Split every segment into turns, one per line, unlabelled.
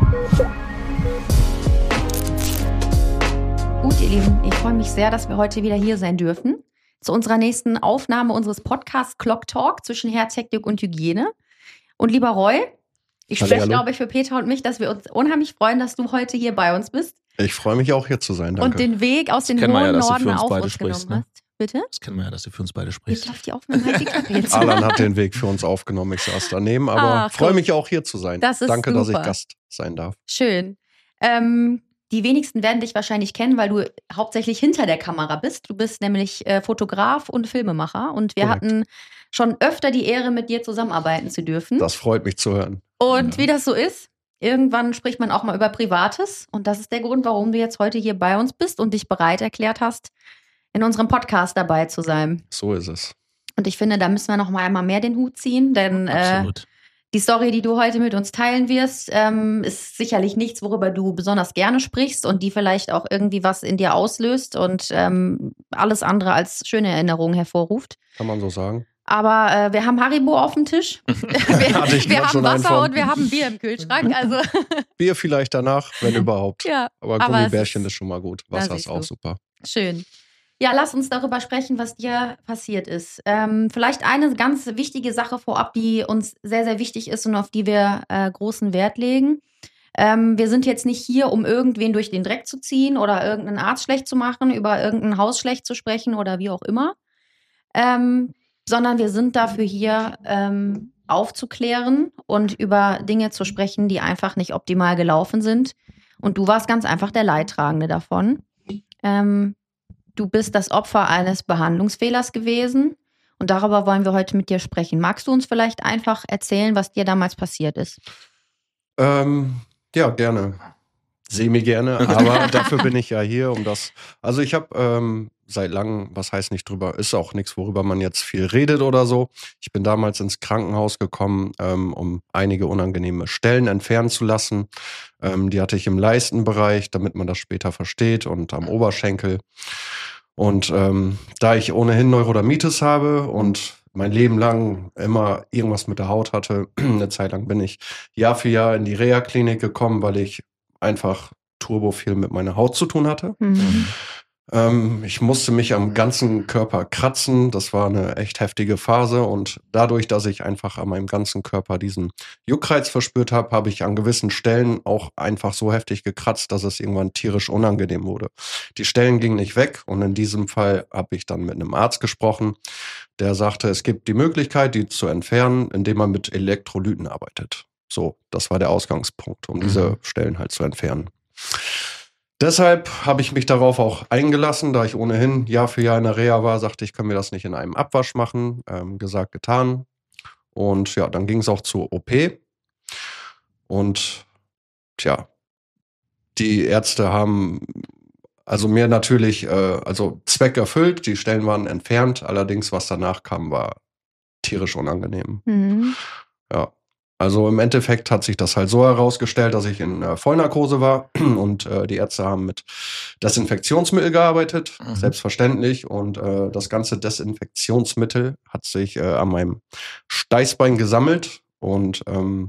Gut, ihr Lieben, ich freue mich sehr, dass wir heute wieder hier sein dürfen. Zu unserer nächsten Aufnahme unseres Podcasts Clock Talk zwischen Herzhektik und Hygiene. Und lieber Roy, ich spreche, glaube ich, für Peter und mich, dass wir uns unheimlich freuen, dass du heute hier bei uns bist.
Ich freue mich auch, hier zu sein, danke.
Und den Weg aus dem hohen Norden auf uns genommen hast. Bitte?
Das kennen wir ja, dass du für uns beide sprichst.
Jetzt läuft die Aufnahme jetzt.
Alan hat den Weg für uns aufgenommen, ich saß daneben, aber freue mich auch, hier zu sein.
Das ist
danke,
super.
Dass ich Gast sein darf.
Schön. Die wenigsten werden dich wahrscheinlich kennen, weil du hauptsächlich hinter der Kamera bist. Du bist nämlich Fotograf und Filmemacher. Und wir hatten schon öfter die Ehre, mit dir zusammenarbeiten zu dürfen.
Das freut mich zu hören.
Und wie das so ist, irgendwann spricht man auch mal über Privates. Und das ist der Grund, warum du jetzt heute hier bei uns bist und dich bereit erklärt hast, in unserem Podcast dabei zu sein.
So ist es.
Und ich finde, da müssen wir noch mal einmal mehr den Hut ziehen, denn die Story, die du heute mit uns teilen wirst, ist sicherlich nichts, worüber du besonders gerne sprichst und die vielleicht auch irgendwie was in dir auslöst und alles andere als schöne Erinnerungen hervorruft.
Kann man so sagen.
Aber wir haben Haribo auf dem Tisch, wir haben Wasser und wir haben Bier im Kühlschrank. Also
Bier vielleicht danach, wenn überhaupt.
Ja,
aber Gummibärchen ist schon mal gut. Wasser ist auch super.
Schön. Ja, lass uns darüber sprechen, was dir passiert ist. Vielleicht eine ganz wichtige Sache vorab, die uns sehr, sehr wichtig ist und auf die wir großen Wert legen. Wir sind jetzt nicht hier, um irgendwen durch den Dreck zu ziehen oder irgendeinen Arzt schlecht zu machen, über irgendein Haus schlecht zu sprechen oder wie auch immer. Sondern wir sind dafür hier, aufzuklären und über Dinge zu sprechen, die einfach nicht optimal gelaufen sind. Und du warst ganz einfach der Leidtragende davon. Du bist das Opfer eines Behandlungsfehlers gewesen und darüber wollen wir heute mit dir sprechen. Magst du uns vielleicht einfach erzählen, was dir damals passiert ist?
Ja, gerne. Semi gerne, aber dafür bin ich ja hier, um das. Also ich habe seit langem, was heißt nicht drüber, ist auch nichts, worüber man jetzt viel redet oder so. Ich bin damals ins Krankenhaus gekommen, um einige unangenehme Stellen entfernen zu lassen. Die hatte ich im Leistenbereich, damit man das später versteht, und am Oberschenkel. Und da ich ohnehin Neurodermitis habe und mein Leben lang immer irgendwas mit der Haut hatte, eine Zeit lang bin ich Jahr für Jahr in die Reha-Klinik gekommen, weil ich einfach turbo viel mit meiner Haut zu tun hatte. Mhm. Ich musste mich am ganzen Körper kratzen. Das war eine echt heftige Phase. Und dadurch, dass ich einfach an meinem ganzen Körper diesen Juckreiz verspürt habe, habe ich an gewissen Stellen auch einfach so heftig gekratzt, dass es irgendwann tierisch unangenehm wurde. Die Stellen gingen nicht weg. Und in diesem Fall habe ich dann mit einem Arzt gesprochen, der sagte, es gibt die Möglichkeit, die zu entfernen, indem man mit Elektrolyten arbeitet. So, das war der Ausgangspunkt, um diese Stellen halt zu entfernen. Deshalb habe ich mich darauf auch eingelassen, da ich ohnehin Jahr für Jahr in der Reha war, sagte ich, können wir das nicht in einem Abwasch machen. Gesagt, getan. Und ja, dann ging es auch zur OP. Und die Ärzte haben also mir natürlich Zweck erfüllt, die Stellen waren entfernt, allerdings was danach kam, war tierisch unangenehm. Mhm. Ja. Also im Endeffekt hat sich das halt so herausgestellt, dass ich in Vollnarkose war und die Ärzte haben mit Desinfektionsmittel gearbeitet, selbstverständlich. Und das ganze Desinfektionsmittel hat sich an meinem Steißbein gesammelt. Und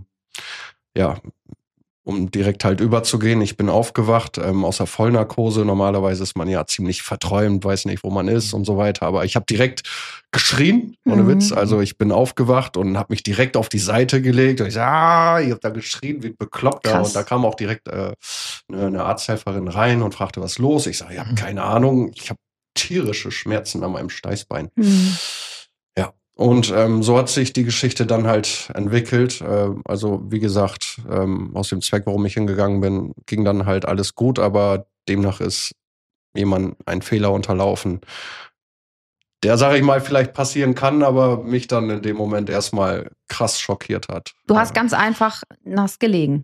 um direkt halt überzugehen, ich bin aufgewacht aus der Vollnarkose. Normalerweise ist man ja ziemlich verträumt, weiß nicht, wo man ist und so weiter. Aber ich habe direkt geschrien, ohne Witz. Also ich bin aufgewacht und habe mich direkt auf die Seite gelegt. Und ich sage, ich habe da geschrien, wie bekloppt. Da. Und da kam auch direkt eine Arzthelferin rein und fragte, was ist los? Ich sage, ich habe keine Ahnung. Ich habe tierische Schmerzen an meinem Steißbein. Ja. Und so hat sich die Geschichte dann halt entwickelt. Also wie gesagt, aus dem Zweck, warum ich hingegangen bin, ging dann halt alles gut, aber demnach ist jemand ein Fehler unterlaufen, der, sage ich mal, vielleicht passieren kann, aber mich dann in dem Moment erstmal krass schockiert hat.
Du hast ganz einfach nass gelegen.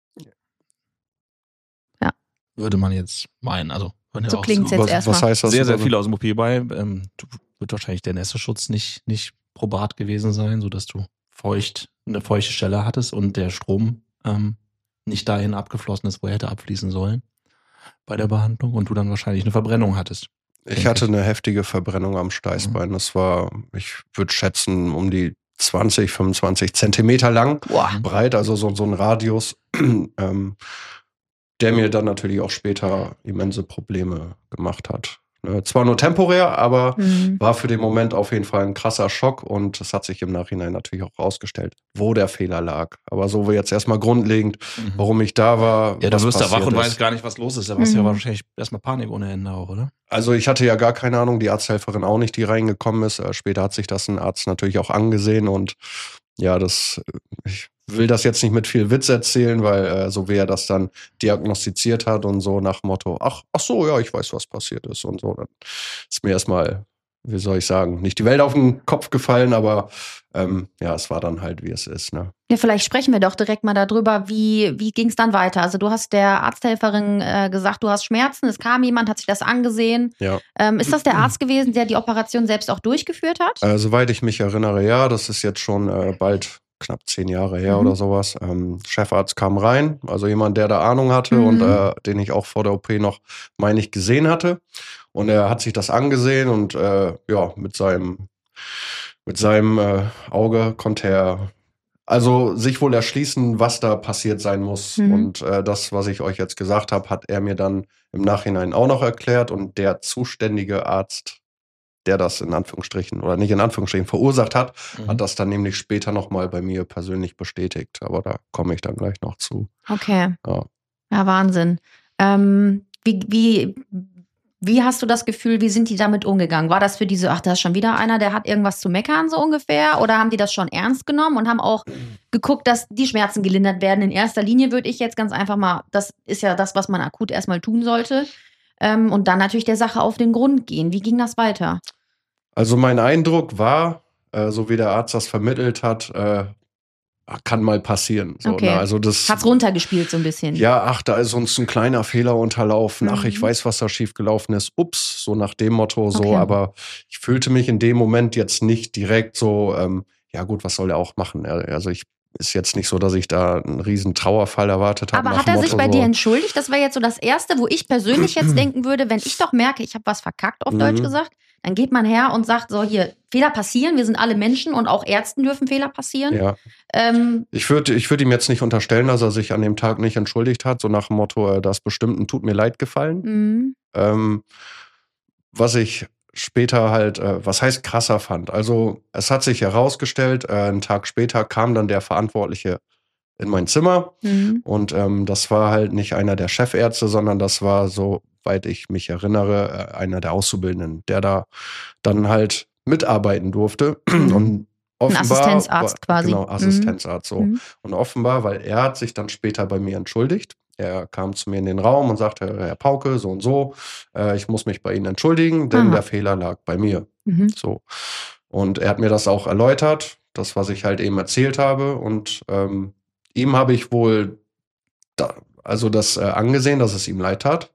Ja.
Würde man jetzt meinen, also
so klingt es jetzt erstmal.
Was heißt das?
Sehr, sehr viel aus dem OP bei. Wird wahrscheinlich der Nässeschutz nicht probat gewesen sein, sodass du eine feuchte Stelle hattest und der Strom nicht dahin abgeflossen ist, wo er hätte abfließen sollen bei der Behandlung und du dann wahrscheinlich eine Verbrennung hattest.
Ich hatte eine heftige Verbrennung am Steißbein. Das war, ich würde schätzen, um die 20, 25 Zentimeter lang,
Boah.
breit, also so ein Radius, der mir dann natürlich auch später immense Probleme gemacht hat. Zwar nur temporär, aber war für den Moment auf jeden Fall ein krasser Schock und es hat sich im Nachhinein natürlich auch rausgestellt, wo der Fehler lag. Aber so wie jetzt erstmal grundlegend, warum ich da war.
Ja, du wirst da wach und weißt gar nicht, was los ist. Da warst du ja wahrscheinlich erstmal Panik ohne Ende auch, oder?
Also ich hatte ja gar keine Ahnung, die Arzthelferin auch nicht, die reingekommen ist. Später hat sich das ein Arzt natürlich auch angesehen und ja, ich will das jetzt nicht mit viel Witz erzählen, weil so wie er das dann diagnostiziert hat und so nach dem Motto, ach so, ja, ich weiß, was passiert ist und so. Dann ist mir erstmal, wie soll ich sagen, nicht die Welt auf den Kopf gefallen, aber ja, es war dann halt, wie es ist. Ne?
Ja, vielleicht sprechen wir doch direkt mal darüber, wie ging es dann weiter? Also du hast der Arzthelferin gesagt, du hast Schmerzen, es kam jemand, hat sich das angesehen.
Ja.
Ist das der Arzt gewesen, der die Operation selbst auch durchgeführt hat?
Soweit ich mich erinnere, ja, das ist jetzt schon bald knapp 10 Jahre her oder sowas. Chefarzt kam rein, also jemand, der da Ahnung hatte und den ich auch vor der OP noch, meine ich, gesehen hatte. Und er hat sich das angesehen und ja, mit seinem Auge konnte er also sich wohl erschließen, was da passiert sein muss. Und das, was ich euch jetzt gesagt habe, hat er mir dann im Nachhinein auch noch erklärt. Und der zuständige Arzt, der das in Anführungsstrichen oder nicht in Anführungsstrichen verursacht hat, hat das dann nämlich später nochmal bei mir persönlich bestätigt. Aber da komme ich dann gleich noch zu.
Okay.
Ja,
Wahnsinn. Wie hast du das Gefühl, wie sind die damit umgegangen? War das für die so, ach, da ist schon wieder einer, der hat irgendwas zu meckern, so ungefähr? Oder haben die das schon ernst genommen und haben auch geguckt, dass die Schmerzen gelindert werden? In erster Linie würde ich jetzt ganz einfach mal, das ist ja das, was man akut erstmal tun sollte. Und dann natürlich der Sache auf den Grund gehen. Wie ging das weiter?
Also mein Eindruck war, so wie der Arzt das vermittelt hat, kann mal passieren. So,
okay.
Ne? Also das
hat's runtergespielt so ein bisschen.
Ja, ach, da ist uns ein kleiner Fehler unterlaufen. Ach, ich weiß, was da schief gelaufen ist. Ups, so nach dem Motto so.
Okay.
Aber ich fühlte mich in dem Moment jetzt nicht direkt so, ja gut, was soll er auch machen? Also ist jetzt nicht so, dass ich da einen riesen Trauerfall erwartet habe.
Aber hat er sich bei dir entschuldigt? Das wäre jetzt so das Erste, wo ich persönlich jetzt denken würde, wenn ich doch merke, ich habe was verkackt, auf Deutsch gesagt, dann geht man her und sagt so, hier, Fehler passieren, wir sind alle Menschen und auch Ärzten dürfen Fehler passieren.
Ja. Ich würd ihm jetzt nicht unterstellen, dass er sich an dem Tag nicht entschuldigt hat, so nach dem Motto, das bestimmt ein Tut mir leid gefallen. Was ich später halt, was heißt krasser fand. Also es hat sich herausgestellt, einen Tag später kam dann der Verantwortliche in mein Zimmer und das war halt nicht einer der Chefärzte, sondern das war, soweit ich mich erinnere, einer der Auszubildenden, der da dann halt mitarbeiten durfte und offenbar,
ein Assistenzarzt quasi.
Genau, Assistenzarzt so. Und offenbar, weil er hat sich dann später bei mir entschuldigt. Er kam zu mir in den Raum und sagte, Herr Pauke, so und so, ich muss mich bei Ihnen entschuldigen, denn der Fehler lag bei mir. So. Und er hat mir das auch erläutert, das, was ich halt eben erzählt habe. Und ihm habe ich wohl das angesehen, dass es ihm leid tat.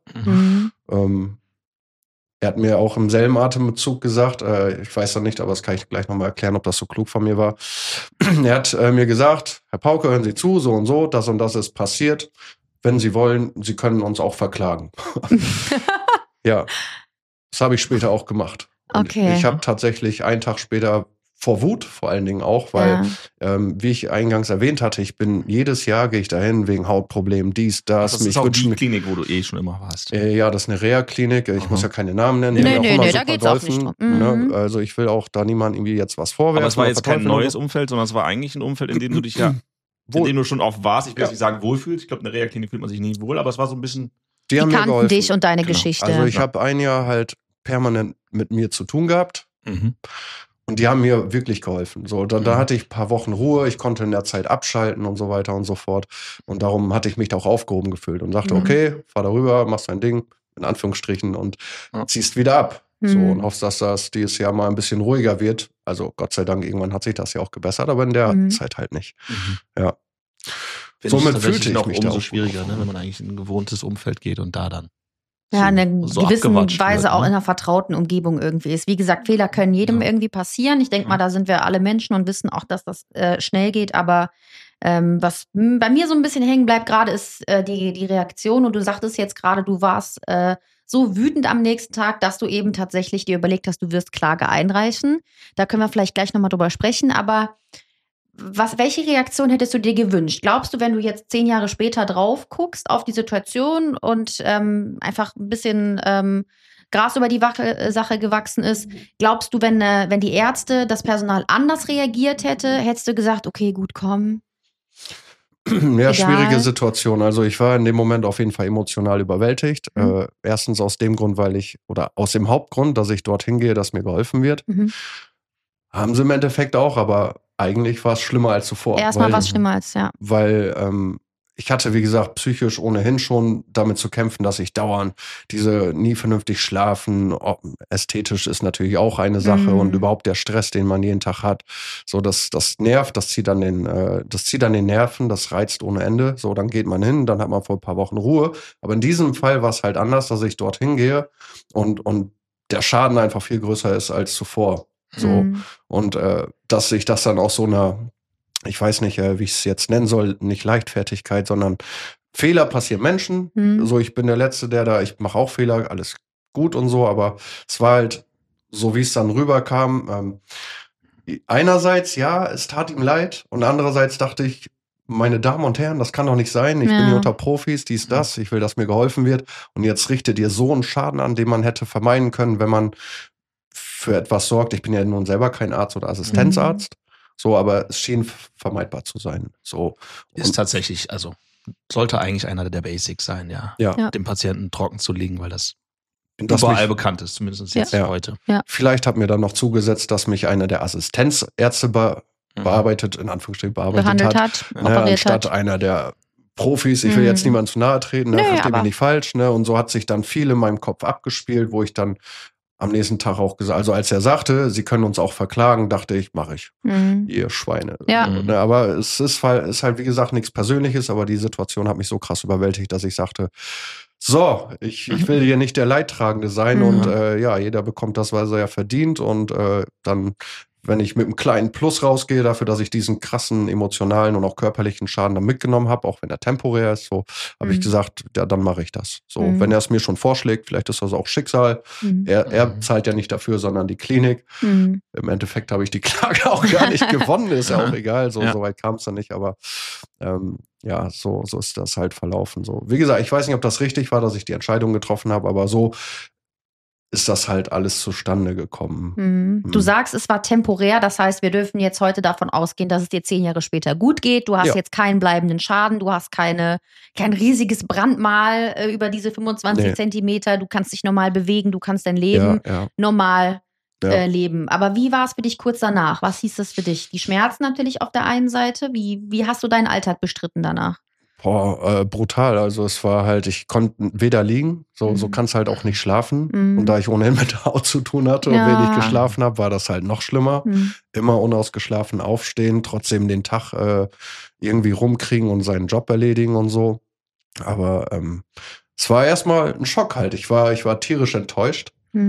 Er hat mir auch im selben Atemzug gesagt, ich weiß noch nicht, aber das kann ich gleich nochmal erklären, ob das so klug von mir war. Er hat mir gesagt, Herr Pauke, hören Sie zu, so und das ist passiert. Wenn Sie wollen, Sie können uns auch verklagen. Ja, das habe ich später auch gemacht.
Okay.
Ich habe tatsächlich einen Tag später vor Wut vor allen Dingen auch, weil, wie ich eingangs erwähnt hatte, jedes Jahr gehe ich dahin wegen Hautproblemen, dies, das.
Das ist auch die Klinik, wo du schon immer warst.
Ja, das ist eine Reha-Klinik. Ich muss ja keine Namen nennen.
Nee, da geht's auch nicht drum.
Ne? Also ich will auch da niemandem irgendwie jetzt was vorwerfen.
Aber es war jetzt kein neues Umfeld, sondern es war eigentlich ein Umfeld, in dem du dich in dem du schon oft warst. Ich will nicht sagen wohlfühlst. Ich glaube, in der Reha-Klinik fühlt man sich nie wohl, aber es war so ein bisschen...
Die kannten dich und deine Geschichte.
Also ich habe ein Jahr halt permanent mit mir zu tun gehabt. Und die haben mir wirklich geholfen. So, da hatte ich ein paar Wochen Ruhe, ich konnte in der Zeit abschalten und so weiter und so fort. Und darum hatte ich mich da auch aufgehoben gefühlt und sagte, okay, fahr darüber, machst dein Ding, in Anführungsstrichen, und ziehst wieder ab. So, und hoffst, dass das dieses Jahr mal ein bisschen ruhiger wird. Also Gott sei Dank, irgendwann hat sich das ja auch gebessert, aber in der Zeit halt nicht. Ja.
Somit fühlte ich mich umso schwieriger, ne, wenn man eigentlich in ein gewohntes Umfeld geht und da dann
ja, in einer
so
gewissen Weise
wird, ne?
auch in einer vertrauten Umgebung irgendwie ist. Wie gesagt, Fehler können jedem irgendwie passieren. Ich denke mal, da sind wir alle Menschen und wissen auch, dass das schnell geht. Aber Was bei mir so ein bisschen hängen bleibt gerade, ist die Reaktion. Und du sagtest jetzt gerade, du warst so wütend am nächsten Tag, dass du eben tatsächlich dir überlegt hast, du wirst Klage einreichen. Da können wir vielleicht gleich nochmal drüber sprechen. Aber welche Reaktion hättest du dir gewünscht? Glaubst du, wenn du jetzt 10 Jahre später drauf guckst auf die Situation und einfach ein bisschen Gras über die Sache gewachsen ist, glaubst du, wenn die Ärzte, das Personal anders reagiert hättest du gesagt, okay, gut, komm.
Ja,
Egal.
schwierige Situation. Also ich war in dem Moment auf jeden Fall emotional überwältigt. Erstens aus dem Grund, aus dem Hauptgrund, dass ich dorthin gehe, dass mir geholfen wird. Haben sie im Endeffekt auch, aber eigentlich war es schlimmer als zuvor.
Erstmal war es schlimmer als, ja.
Weil ich hatte, wie gesagt, psychisch ohnehin schon damit zu kämpfen, dass ich dauernd nie vernünftig schlafen. Ästhetisch ist natürlich auch eine Sache und überhaupt der Stress, den man jeden Tag hat. So, das nervt, das zieht an den Nerven, das reizt ohne Ende. So, dann geht man hin, dann hat man vor ein paar Wochen Ruhe. Aber in diesem Fall war es halt anders, dass ich dorthin gehe und der Schaden einfach viel größer ist als zuvor. So, und dass sich das dann aus so einer, ich weiß nicht, wie ich es jetzt nennen soll, nicht Leichtfertigkeit, sondern Fehler passieren Menschen. So, ich bin der Letzte, ich mache auch Fehler, alles gut und so, aber es war halt so, wie es dann rüberkam. Einerseits, ja, es tat ihm leid und andererseits dachte ich, meine Damen und Herren, das kann doch nicht sein. Ich bin hier unter Profis, das. Ich will, dass mir geholfen wird. Und jetzt richtet ihr so einen Schaden an, den man hätte vermeiden können, wenn man für etwas sorgt. Ich bin ja nun selber kein Arzt oder Assistenzarzt. So, aber es schien vermeidbar zu sein. So.
Ist tatsächlich, also sollte eigentlich einer der Basics sein, ja. Dem Patienten trocken zu liegen, weil das überall bekannt ist, zumindest jetzt heute.
Ja.
Vielleicht hat mir dann noch zugesetzt, dass mich einer der Assistenzärzte bearbeitet hat. Anstatt einer der Profis. Ich will jetzt niemandem zu nahe treten, verstehe mich nicht falsch. Ne? Und so hat sich dann viel in meinem Kopf abgespielt, wo ich dann am nächsten Tag auch gesagt, also als er sagte, Sie können uns auch verklagen, dachte ich, mache ich. Ihr Schweine.
Ja.
Aber es ist halt, wie gesagt, nichts Persönliches, aber die Situation hat mich so krass überwältigt, dass ich sagte, so, ich will hier nicht der Leidtragende sein und jeder bekommt das, was er ja verdient und dann, wenn ich mit einem kleinen Plus rausgehe dafür, dass ich diesen krassen emotionalen und auch körperlichen Schaden dann mitgenommen habe, auch wenn er temporär ist, so habe ich gesagt, ja, dann mache ich das. So, wenn er es mir schon vorschlägt, vielleicht ist das auch Schicksal. Er zahlt ja nicht dafür, sondern die Klinik. Im Endeffekt habe ich die Klage auch gar nicht gewonnen, ist ja auch egal. So weit kam es dann nicht, aber so ist das halt verlaufen. So, wie gesagt, ich weiß nicht, ob das richtig war, dass ich die Entscheidung getroffen habe, aber so ist das halt alles zustande gekommen.
Du sagst, es war temporär, das heißt, wir dürfen jetzt heute davon ausgehen, dass es dir 10 Jahre später gut geht. Du hast jetzt keinen bleibenden Schaden, du hast kein riesiges Brandmal über diese 25 Zentimeter, du kannst dich normal bewegen, du kannst dein Leben normal leben. Aber wie war es für dich kurz danach? Was hieß das für dich? Die Schmerzen natürlich auf der einen Seite. Wie hast du deinen Alltag bestritten danach?
Brutal. Also es war halt, ich konnte weder liegen, so kannst halt auch nicht schlafen. Und da ich ohnehin mit der Haut zu tun hatte und wenig geschlafen habe, war das halt noch schlimmer. Immer unausgeschlafen aufstehen, trotzdem den Tag irgendwie rumkriegen und seinen Job erledigen und so. Aber es war erstmal ein Schock halt. Ich war tierisch enttäuscht.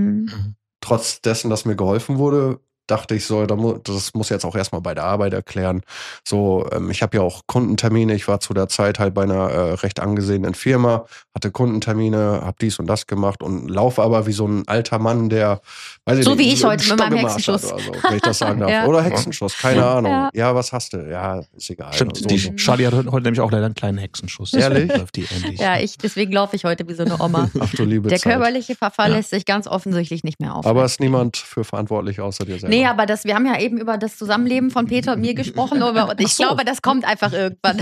Trotz dessen, dass mir geholfen wurde, dachte ich so, das muss jetzt auch erstmal bei der Arbeit erklären. So, ich habe ja auch Kundentermine. Ich war zu der Zeit halt bei einer recht angesehenen Firma, hatte Kundentermine, habe dies und das gemacht und laufe aber wie so ein alter Mann, der, weiß ich
so
nicht,
wie ich heute mit meinem Hexenschuss.
Oder so, wenn ich das sagen darf. Oder Hexenschuss, keine Ahnung. Ja, was hast du? Ja, ist egal.
Stimmt, Charlie hat heute nämlich auch leider einen kleinen Hexenschuss.
Ehrlich?
Ja, deswegen laufe ich heute wie so eine Oma.
Ach du liebe
Der
Zeit.
körperliche Verfall lässt sich ganz offensichtlich nicht mehr aufhalten.
Aber ist niemand für verantwortlich außer dir selber.
Nee, aber wir haben ja eben über das Zusammenleben von Peter und mir gesprochen. Und ich glaube, das kommt einfach irgendwann.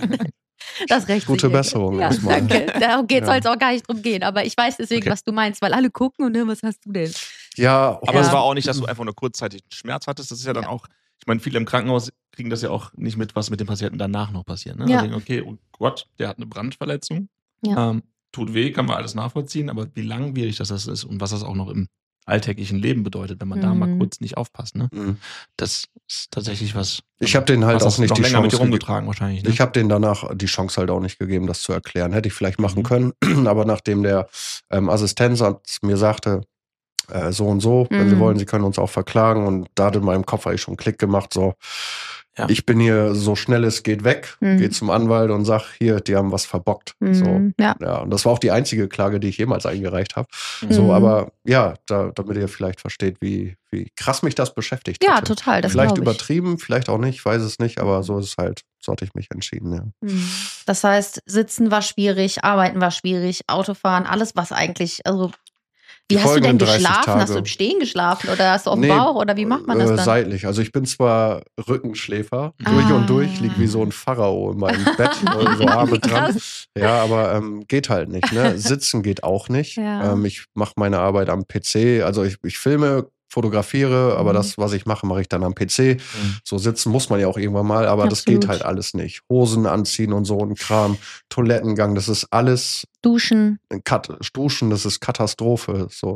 Das rächt
Gute
sich
Besserung
ja,
erstmal.
Danke. Darum soll es auch gar nicht drum gehen. Aber ich weiß deswegen, was du meinst, weil alle gucken und was hast du denn?
Ja,
aber es war auch nicht, dass du einfach nur kurzzeitig einen Schmerz hattest. Das ist ja dann auch, ich meine, viele im Krankenhaus kriegen das ja auch nicht mit, was mit dem Patienten danach noch passiert. Ne?
Ja.
Also, okay, oh Gott, der hat eine Brandverletzung.
Ja.
Tut weh, kann man alles nachvollziehen, aber wie langwierig das ist und was das auch noch im alltäglichen Leben bedeutet, wenn man da mal kurz nicht aufpasst. Ne? Das ist tatsächlich was.
Ich habe denen halt auch nicht die
länger mit dir
Chance
rumgetragen wahrscheinlich. Ne?
Ich habe denen danach die Chance halt auch nicht gegeben, das zu erklären. Hätte ich vielleicht machen können, aber nachdem der Assistenzarzt mir sagte, so und so, wenn Sie wollen, Sie können uns auch verklagen und da hat in meinem Kopf eigentlich schon einen Klick gemacht, so, Ich bin hier so schnell es geht weg, gehe zum Anwalt und sag, hier, die haben was verbockt. So. Ja, und das war auch die einzige Klage, die ich jemals eingereicht habe. So, aber ja, damit ihr vielleicht versteht, wie krass mich das beschäftigt
Ja,
hatte.
total, das
Vielleicht
glaub ich.
übertrieben, vielleicht auch nicht, weiß es nicht, aber so ist es halt, so hatte ich mich entschieden, ja.
Das heißt, Sitzen war schwierig, Arbeiten war schwierig, Autofahren, alles was eigentlich, also wie hast du denn geschlafen? Hast du im Stehen geschlafen oder hast du auf dem Bauch oder wie macht man das dann?
Seitlich. Also ich bin zwar Rückenschläfer, durch und durch, liege wie so ein Pharao in meinem Bett, so Arme dran. Ja, aber geht halt nicht. Ne? Sitzen geht auch nicht.
Ja.
Ich mache meine Arbeit am PC. Also ich filme, fotografiere, aber das, was ich mache, mache ich dann am PC. So sitzen muss man ja auch irgendwann mal, aber das geht halt alles nicht. Hosen anziehen und so ein Kram, Toilettengang, das ist alles.
Duschen,
das ist Katastrophe. So,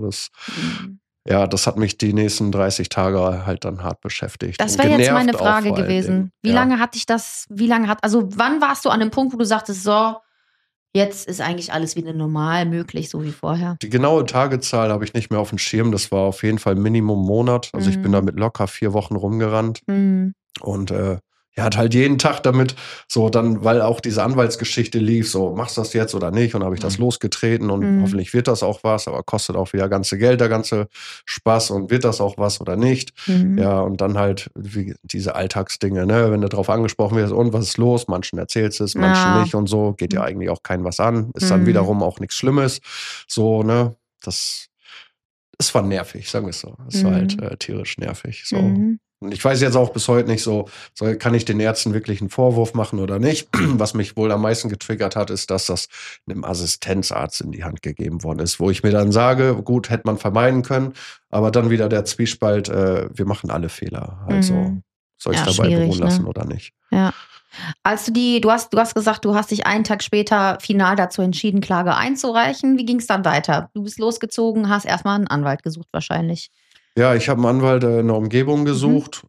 ja, das hat mich die nächsten 30 Tage halt dann hart beschäftigt.
Das wäre jetzt meine Frage gewesen. Wann warst du an dem Punkt, wo du sagtest, so, jetzt ist eigentlich alles wieder normal möglich, so wie vorher?
Die genaue Tagezahl habe ich nicht mehr auf dem Schirm. Das war auf jeden Fall Minimum Monat. Also ich bin da mit locker 4 Wochen rumgerannt. Und hat halt jeden Tag damit, so dann, weil auch diese Anwaltsgeschichte lief, so machst du das jetzt oder nicht? Und habe ich das losgetreten und hoffentlich wird das auch was, aber kostet auch wieder ganze Geld, der ganze Spaß und wird das auch was oder nicht? Ja, und dann halt diese Alltagsdinge, ne? Wenn du drauf angesprochen wirst, und was ist los? Manchen erzählst es, manchen nicht und so, geht ja eigentlich auch keinem was an, ist dann wiederum auch nichts Schlimmes, so, ne? Es war nervig, sagen wir es so. Es war halt tierisch nervig, so. Und ich weiß jetzt auch bis heute nicht so, kann ich den Ärzten wirklich einen Vorwurf machen oder nicht. Was mich wohl am meisten getriggert hat, ist, dass das einem Assistenzarzt in die Hand gegeben worden ist, wo ich mir dann sage, gut, hätte man vermeiden können, aber dann wieder der Zwiespalt, wir machen alle Fehler. Also soll ich es dabei beruhen lassen oder nicht?
Ja. Als du hast gesagt, du hast dich einen Tag später final dazu entschieden, Klage einzureichen. Wie ging es dann weiter? Du bist losgezogen, hast erstmal einen Anwalt gesucht wahrscheinlich.
Ja, ich habe einen Anwalt in der Umgebung gesucht.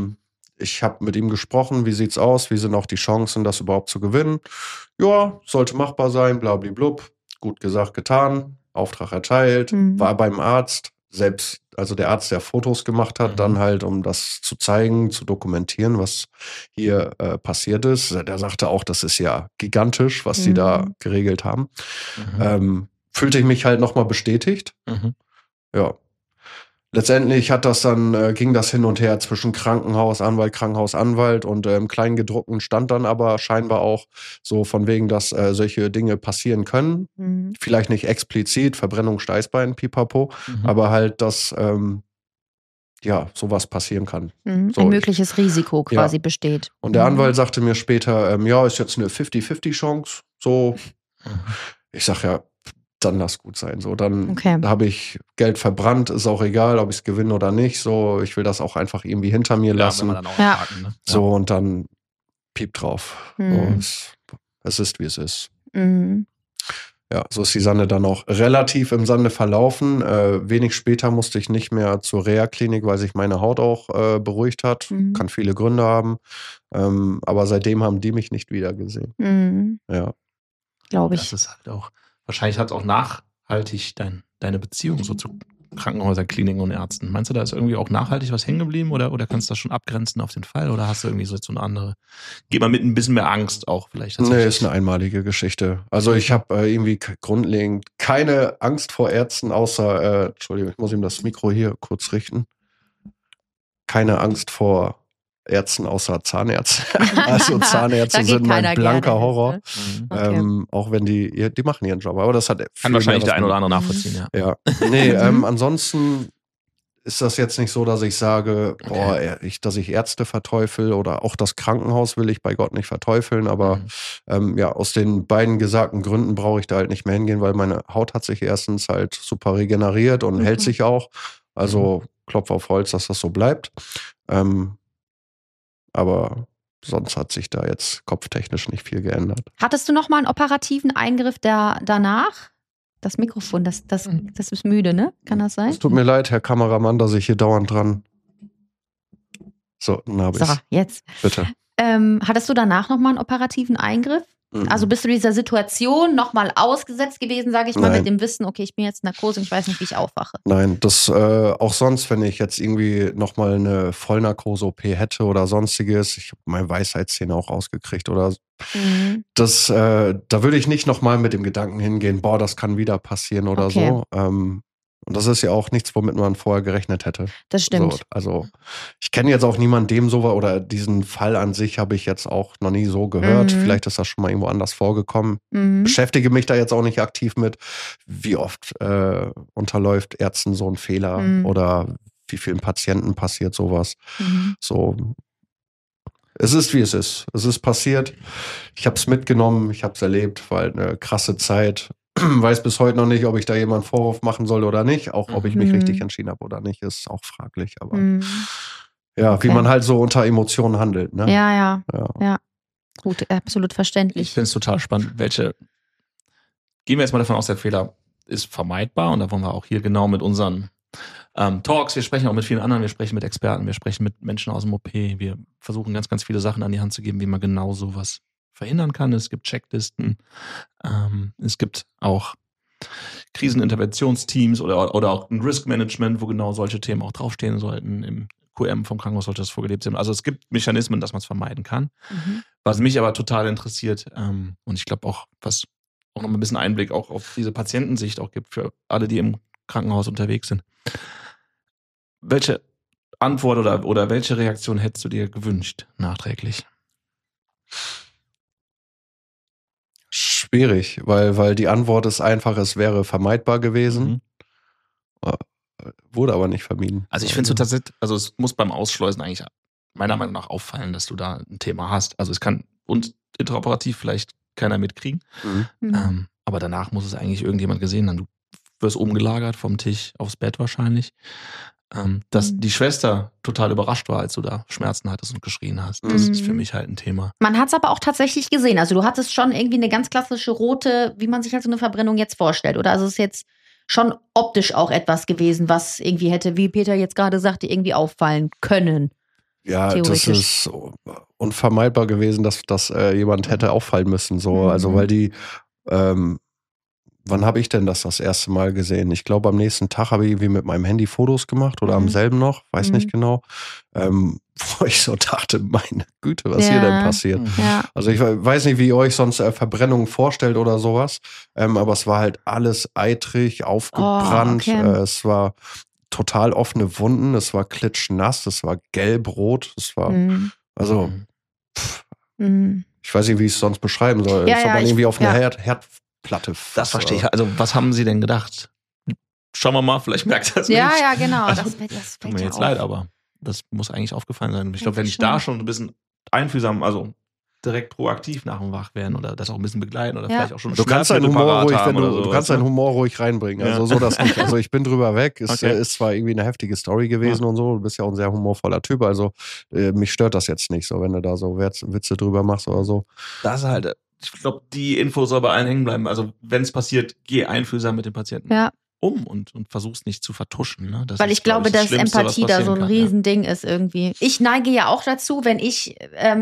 Ich habe mit ihm gesprochen, wie sieht's aus, wie sind auch die Chancen, das überhaupt zu gewinnen. Ja, sollte machbar sein, blablablub. Gut gesagt, getan, Auftrag erteilt, war beim Arzt, selbst, also der Arzt, der Fotos gemacht hat, dann halt, um das zu zeigen, zu dokumentieren, was hier passiert ist. Der sagte auch, das ist ja gigantisch, was sie da geregelt haben. Fühlte ich mich halt nochmal bestätigt. Ja. Letztendlich ging das hin und her zwischen Krankenhaus, Anwalt und im Kleingedruckten stand dann aber scheinbar auch so von wegen, dass solche Dinge passieren können. Vielleicht nicht explizit, Verbrennung Steißbein, pipapo, aber halt, dass sowas passieren kann. So,
ein mögliches Risiko quasi besteht.
Und der Anwalt sagte mir später, ist jetzt eine 50-50 Chance. So, ich sag ja, dann lass gut sein. So, dann habe ich Geld verbrannt, ist auch egal, ob ich es gewinne oder nicht. So, ich will das auch einfach irgendwie hinter mir lassen.
Haken, ne?
So, und dann piep drauf. So, es ist, wie es ist. Ja, so ist die Sande dann auch relativ im Sande verlaufen. Wenig später musste ich nicht mehr zur Reha-Klinik, weil sich meine Haut auch beruhigt hat. Kann viele Gründe haben. Aber seitdem haben die mich nicht wieder gesehen. Ja.
Glaube ich.
Das ist halt auch, wahrscheinlich hat es auch nachhaltig deine Beziehung so zu Krankenhäusern, Kliniken und Ärzten. Meinst du, da ist irgendwie auch nachhaltig was hängen geblieben oder kannst du das schon abgrenzen auf den Fall oder hast du irgendwie so eine andere, geht man mit ein bisschen mehr Angst auch vielleicht?
Nee, ist eine einmalige Geschichte. Also ich habe irgendwie grundlegend keine Angst vor Ärzten, außer, Entschuldigung, ich muss ihm das Mikro hier kurz richten. Keine Angst vor Ärzten außer Zahnärzte. Also Zahnärzte sind mein blanker Horror. Ne? Auch wenn die machen ihren Job. Aber das
kann wahrscheinlich der ein oder andere nachvollziehen,
ja. Nee, ansonsten ist das jetzt nicht so, dass ich sage, dass ich Ärzte verteufel oder auch das Krankenhaus will ich bei Gott nicht verteufeln. Aber aus den beiden gesagten Gründen brauche ich da halt nicht mehr hingehen, weil meine Haut hat sich erstens halt super regeneriert und hält sich auch. Also Klopf auf Holz, dass das so bleibt. Aber sonst hat sich da jetzt kopftechnisch nicht viel geändert.
Hattest du noch mal einen operativen Eingriff danach? Das Mikrofon, das ist müde, ne? Kann das sein?
Es tut mir leid, Herr Kameramann, dass ich hier dauernd dran... So, dann habe ich es.
So, jetzt.
Bitte.
Hattest du danach noch mal einen operativen Eingriff? Also bist du dieser Situation nochmal ausgesetzt gewesen, sage ich mal,
Nein.
mit dem Wissen, okay, ich bin jetzt in Narkose und ich weiß nicht, wie ich aufwache.
Nein, das auch sonst, wenn ich jetzt irgendwie nochmal eine Vollnarkose-OP hätte oder sonstiges, ich habe meine Weisheitszähne auch rausgekriegt oder das, da würde ich nicht nochmal mit dem Gedanken hingehen, boah, das kann wieder passieren oder so. Und das ist ja auch nichts, womit man vorher gerechnet hätte.
Das stimmt.
So, also ich kenne jetzt auch niemanden, dem so war, oder diesen Fall an sich habe ich jetzt auch noch nie so gehört. Vielleicht ist das schon mal irgendwo anders vorgekommen. Beschäftige mich da jetzt auch nicht aktiv mit, wie oft unterläuft Ärzten so ein Fehler oder wie vielen Patienten passiert sowas. So, es ist, wie es ist. Es ist passiert. Ich habe es mitgenommen, ich habe es erlebt, war halt eine krasse Zeit. Weiß bis heute noch nicht, ob ich da jemanden Vorwurf machen soll oder nicht. Auch ob ich mich richtig entschieden habe oder nicht, ist auch fraglich. Aber ja, wie man halt so unter Emotionen handelt. Ne?
Ja. Gut, absolut verständlich.
Ich finde es total spannend. Gehen wir jetzt mal davon aus, der Fehler ist vermeidbar, und da wollen wir auch hier genau mit unseren Talks, wir sprechen auch mit vielen anderen, wir sprechen mit Experten, wir sprechen mit Menschen aus dem OP, wir versuchen ganz, ganz viele Sachen an die Hand zu geben, wie man genau sowas verhindern kann. Es gibt Checklisten, es gibt auch Kriseninterventionsteams oder auch ein Risk-Management, wo genau solche Themen auch draufstehen sollten. Im QM vom Krankenhaus sollte das vorgelebt sein. Also es gibt Mechanismen, dass man es vermeiden kann. Was mich aber total interessiert, und ich glaube auch, was auch noch ein bisschen Einblick auch auf diese Patientensicht auch gibt für alle, die im Krankenhaus unterwegs sind. Welche Antwort oder welche Reaktion hättest du dir gewünscht nachträglich?
Schwierig, weil die Antwort ist einfach, es wäre vermeidbar gewesen. Wurde aber nicht vermieden.
Also ich finde es muss beim Ausschleusen eigentlich meiner Meinung nach auffallen, dass du da ein Thema hast. Also es kann und interoperativ vielleicht keiner mitkriegen. Aber danach muss es eigentlich irgendjemand gesehen haben. Du wirst umgelagert vom Tisch aufs Bett wahrscheinlich. Dass die Schwester total überrascht war, als du da Schmerzen hattest und geschrien hast. Das ist für mich halt ein Thema.
Man hat es aber auch tatsächlich gesehen. Also du hattest schon irgendwie eine ganz klassische rote, wie man sich halt so eine Verbrennung jetzt vorstellt. Oder also es ist jetzt schon optisch auch etwas gewesen, was irgendwie hätte, wie Peter jetzt gerade sagte, irgendwie auffallen können.
Ja, das ist unvermeidbar gewesen, dass das jemand hätte auffallen müssen. So. Also weil die wann habe ich denn das erste Mal gesehen? Ich glaube, am nächsten Tag habe ich irgendwie mit meinem Handy Fotos gemacht oder am selben noch, weiß nicht genau. Wo ich so dachte, meine Güte, was hier denn passiert? Also ich weiß nicht, wie ihr euch sonst Verbrennungen vorstellt oder sowas, aber es war halt alles eitrig, aufgebrannt. Es war total offene Wunden, es war klitschnass, es war gelb-rot, es war, also ich weiß nicht, wie ich es sonst beschreiben soll. Als ob man irgendwie auf eine Herdplatte fasst.
Das verstehe ich. Also was haben sie denn gedacht? Schauen wir mal, vielleicht merkt er es nicht.
Ja, genau.
Also,
das fällt
mir
ja
jetzt
auf.
leid, aber das muss eigentlich aufgefallen sein. Ich glaube, wenn ich da schon ein bisschen einfühlsam, also direkt proaktiv nach dem Wachwerden oder das auch ein bisschen begleiten oder vielleicht auch schon
du kannst deinen Humor ruhig, du kannst deinen Humor ruhig reinbringen. Also so das nicht. Also ich bin drüber weg. Es ist zwar irgendwie eine heftige Story gewesen und so. Du bist ja auch ein sehr humorvoller Typ. Also mich stört das jetzt nicht so, wenn du da so Witze drüber machst oder so.
Das ist halt, ich glaube, die Info soll bei allen hängen bleiben. Also wenn es passiert, geh einfühlsam mit dem Patienten um und versuch's nicht zu vertuschen. Ne?
Weil ich glaube, dass Empathie da so ein Riesending ist irgendwie. Ich neige ja auch dazu, wenn ich,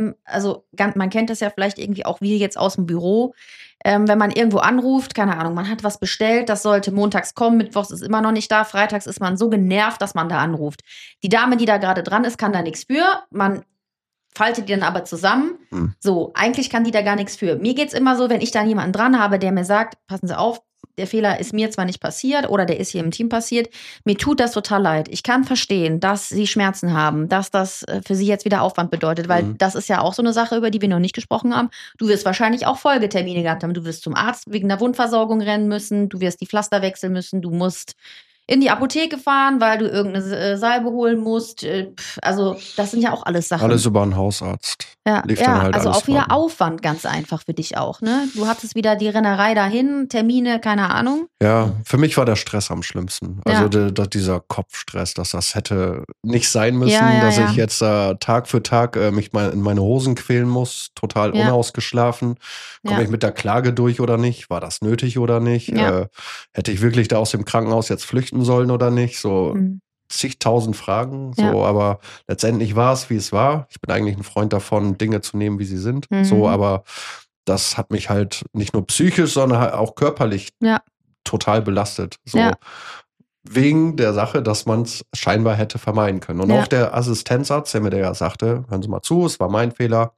man kennt das ja vielleicht irgendwie auch wie jetzt aus dem Büro, wenn man irgendwo anruft, keine Ahnung, man hat was bestellt, das sollte montags kommen, mittwochs ist immer noch nicht da, freitags ist man so genervt, dass man da anruft. Die Dame, die da gerade dran ist, kann da nichts für, man faltet die dann aber zusammen. So, eigentlich kann die da gar nichts für. Mir geht's immer so, wenn ich da jemanden dran habe, der mir sagt, passen Sie auf, der Fehler ist mir zwar nicht passiert oder der ist hier im Team passiert, mir tut das total leid. Ich kann verstehen, dass Sie Schmerzen haben, dass das für Sie jetzt wieder Aufwand bedeutet, weil das ist ja auch so eine Sache, über die wir noch nicht gesprochen haben. Du wirst wahrscheinlich auch Folgetermine gehabt haben. Du wirst zum Arzt wegen der Wundversorgung rennen müssen, du wirst die Pflaster wechseln müssen, du musst in die Apotheke fahren, weil du irgendeine Salbe holen musst. Also das sind ja auch alles Sachen.
Alles über einen Hausarzt.
Ja,
halt
also
alles
auch wieder Aufwand ganz einfach für dich auch, ne? Du hattest wieder die Rennerei dahin, Termine, keine Ahnung.
Ja, für mich war der Stress am schlimmsten. Also dieser Kopfstress, dass das hätte nicht sein müssen, dass ich jetzt Tag für Tag mich mal in meine Hosen quälen muss, total unausgeschlafen. Komme ich mit der Klage durch oder nicht? War das nötig oder nicht? Hätte ich wirklich da aus dem Krankenhaus jetzt flüchten sollen oder nicht? So zigtausend Fragen, aber letztendlich war es, wie es war. Ich bin eigentlich ein Freund davon, Dinge zu nehmen, wie sie sind. So, aber das hat mich halt nicht nur psychisch, sondern halt auch körperlich total belastet. So. Ja. Wegen der Sache, dass man es scheinbar hätte vermeiden können. Und auch der Assistenzarzt, der mir ja sagte, hören Sie mal zu, es war mein Fehler,